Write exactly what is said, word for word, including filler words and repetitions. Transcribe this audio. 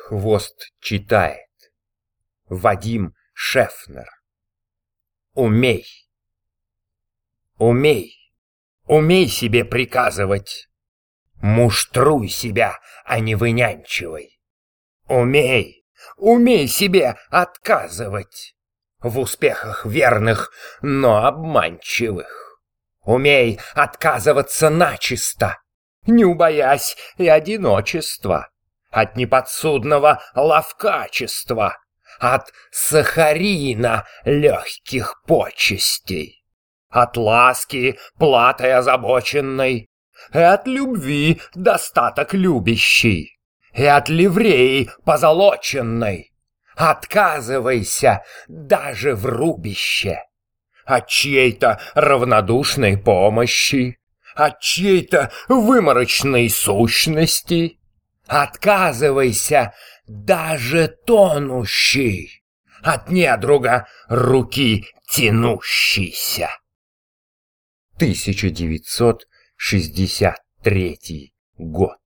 Хвост читает. Вадим Шефнер. Умей. Умей. Умей себе приказывать. Муштруй себя, а не вынянчивай. Умей. Умей себе отказывать. В успехах верных, но обманчивых. Умей отказываться начисто, не убоясь и одиночества, от неподсудного ловкачества, от сахарина легких почестей, от ласки платой озабоченной, и от любви достаток любящий, и от ливреи позолоченной. Отказывайся даже в рубище, от чьей-то равнодушной помощи, от чьей-то выморочной сущности. Отказывайся даже тонущий, от недруга руки тянущейся. тысяча девятьсот шестьдесят третий год.